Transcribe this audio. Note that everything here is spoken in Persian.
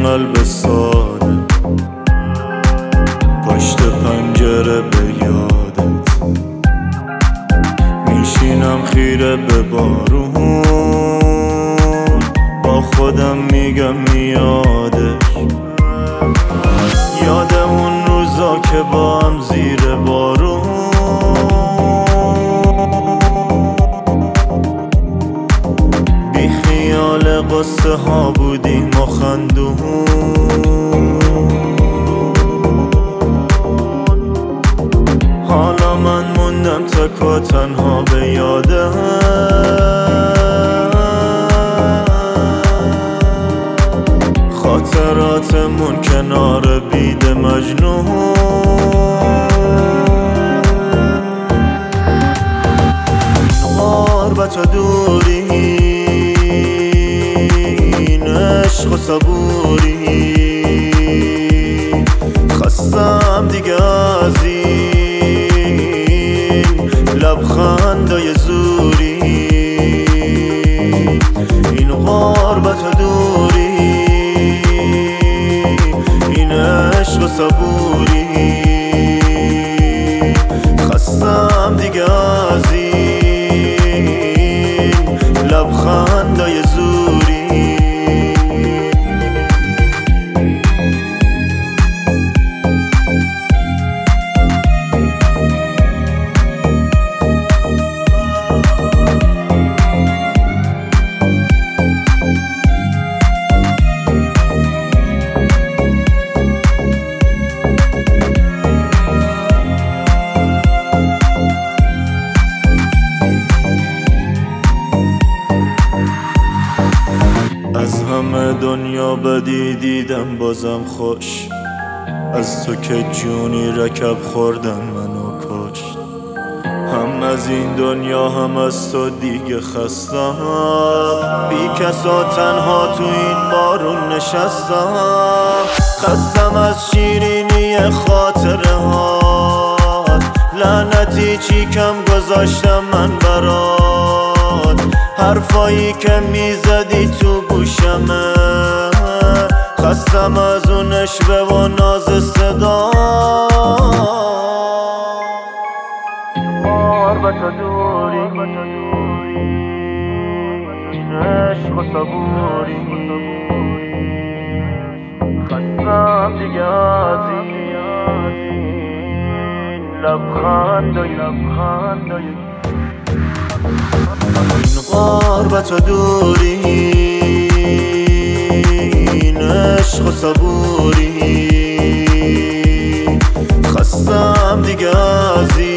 قلب ساده، پشت پنجره به یادت میشینم خیره به بارون، با خودم میگم میادش، یاد اون روزا که با هم زیر بارون بی خیال قصه ها بودیم و خندون. حالا من موندم تک و تنها به یاده، خاطراتمون کنار بید مجنون. غربت و دوری، این عشق و صبوری، خستم دیگه از این لبخندای زوری. این غربت و دوری، این عشق و صبوری، خستم دیگه از این لبخندای زوری. از همه دنیا بدی دیدم بازم خوش، از تو که جونی رکب خوردن منو کشت. هم از این دنیا هم از تو دیگه خستم، بی کس و تنها تو این بارون نشستم. خستم از شیرینی خاطره ها، لعنتی چی کم گذاشتم من برات. حرفایی که میزدی تو گوشمه، خستم از اون اشوه و ناز صدا. غربت و دوری، این عشق و صبوری، خستم دیگه از این لبخندای این غربت و دوری، این عشق و صبوری، خستم دیگه از این